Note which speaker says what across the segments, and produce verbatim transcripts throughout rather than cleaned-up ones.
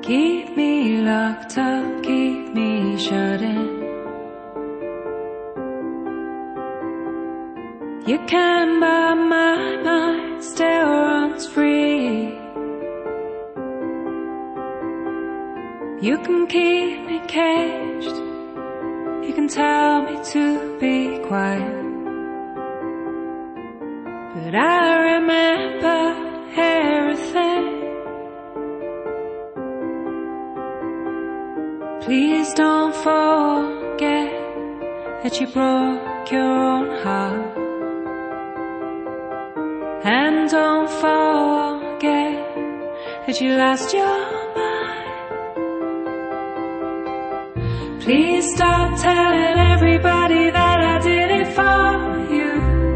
Speaker 1: Keep me locked up, keep me shut in. You can buy my mind, still runs free. You can keep me caged, you can tell me to be quiet, but I remember everything. Please don't forget that you broke your own heart, and don't forget that you lost your mind. Please stop telling everybody that I did it for you,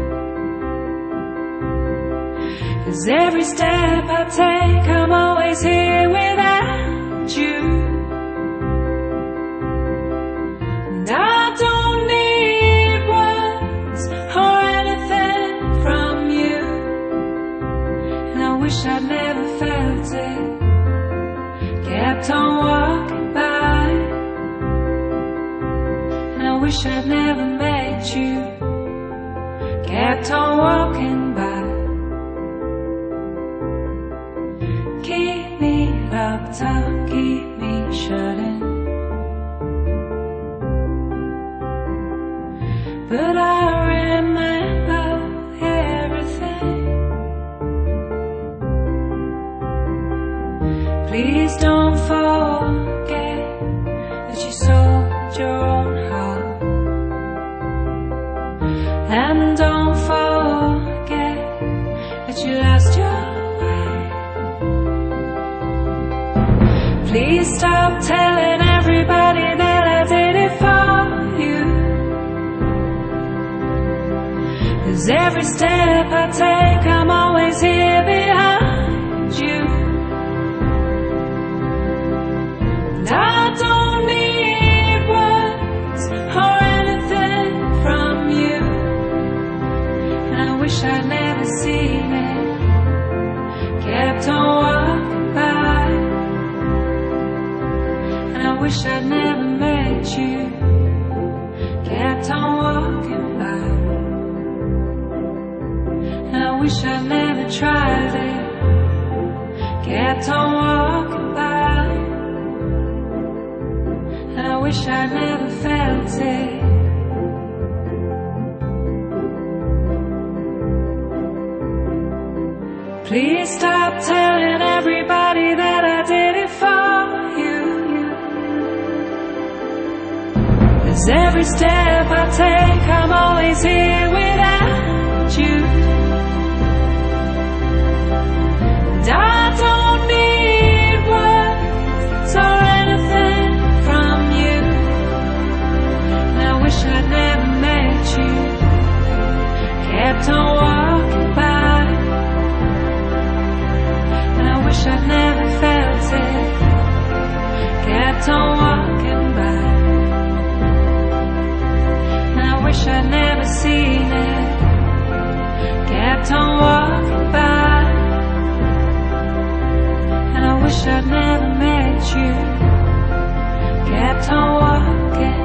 Speaker 1: 'cause every step I take I'm always here without you. And I don't need words or anything from you, and I wish I'd never felt it, kept on walking by. And I wish I'd never met you, kept on walking by. Keep me locked up, keep me shut in, but I remember everything. Please don't forget that you sold your own heart, and don't forget that you lost your way. Please stop telling everybody that I did it for you, 'cause every step I take I'm always here behind you. And I don't need words or anything from you, and I wish I'd never seen it, kept on walking by. And I wish I'd never met you, kept on walking by. And I wish I'd never tried it, kept on walking by. And I wish I'd never felt it. Please stop telling everybody that I did it for you, 'cause every step I take I'm always here without you. And I don't need words or anything from you, and I wish I'd never met you, kept on walking by. And I wish I'd never felt it, kept on walking by. And I wish I'd never seen it, kept on walking by. And I wish I'd never met you, kept on walking